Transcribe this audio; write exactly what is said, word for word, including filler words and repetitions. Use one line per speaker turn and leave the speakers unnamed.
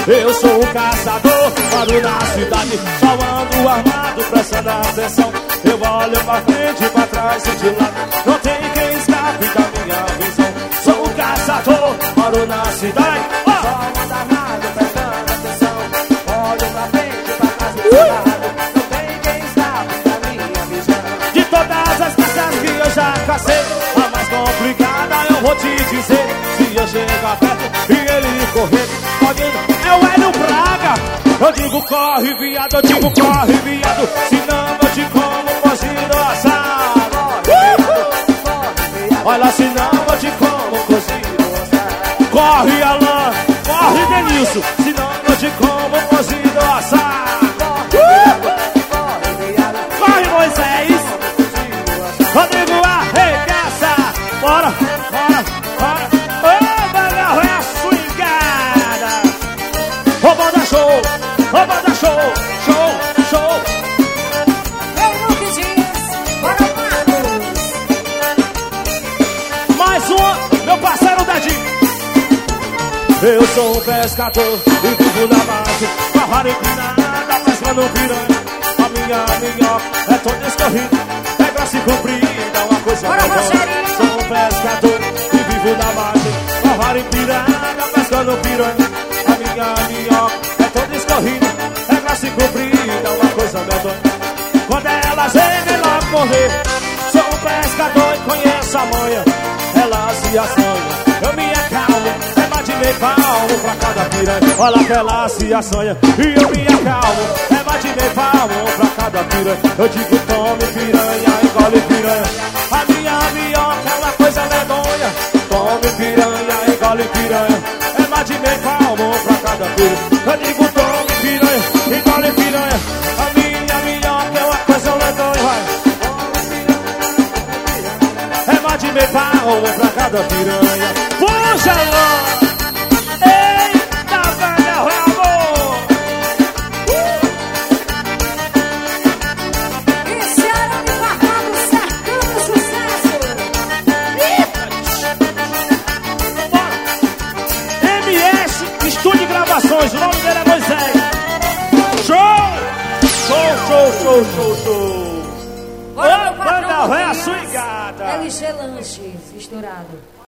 Eu sou o caçador, moro na cidade, só ando armado, prestando atenção. Eu olho pra frente, pra trás e de lado, não tem quem escape da minha visão. Sou o caçador, moro na cidade, oh! Só ando armado, prestando atenção. Olho pra frente, pra trás e de lado, não tem quem escape da minha visão. De todas as caças que eu já cacei, a mais complicada eu vou te dizer. Se eu chegar perto e ele correr, pode... é o Hélio Braga. Eu digo corre viado, eu digo corre viado, senão eu te como cozido assado. Olha, senão eu te como cozido assado. Corre Alan, corre Denilson, senão eu te como cozido assado. Corre Moisés, Rodrigo arregaça. Bora, bora, bora. Ô, Magal é a swingada. Ô, banda show, ô, banda show, show, show.
Ei, Luke Dias, bora, Marcos.
Mais uma, meu parceiro Dadinho. Eu sou um pescador e vivo na margem, com a vara empinada, pescando piranha. A minha minhoca é toda escorrida, é graça e comprida, uma coisa
Bora,
medonha.
Rogerinho.
Sou um pescador e vivo na margem, com a vara empinada, pescando piranha. A minha minhoca é toda escorrida, é graça e comprida, uma coisa medonha. Quando ela vem, ela correr. Sou um pescador e conheço a manha, ela se assanha, eu me acalmo, é bate meio palmo pra cada piranha. Olha que ela se assanha e eu me acalmo, é bate meio palmo pra cada piranha. Eu digo tome piranha, engole piranha. A minha minhoca é uma coisa medonha. Tome piranha, engole piranha, é bate meio palmo pra cada piranha. Eu digo tome piranha, engole piranha. A minha minhoca é uma coisa medonha, vai. É bate meio palmo pra cada piranha. Puxa, Ló! Eita, velha, amor!
Esse era o Barrado cercando sucesso.
M S Estúdio de Gravações, o nome dele é Moisés. Show! Show, show, show, show, show!
Bora, meu
Ô, banda
patrão
véia
Dias.
swingada!
L G Lanches, misturado.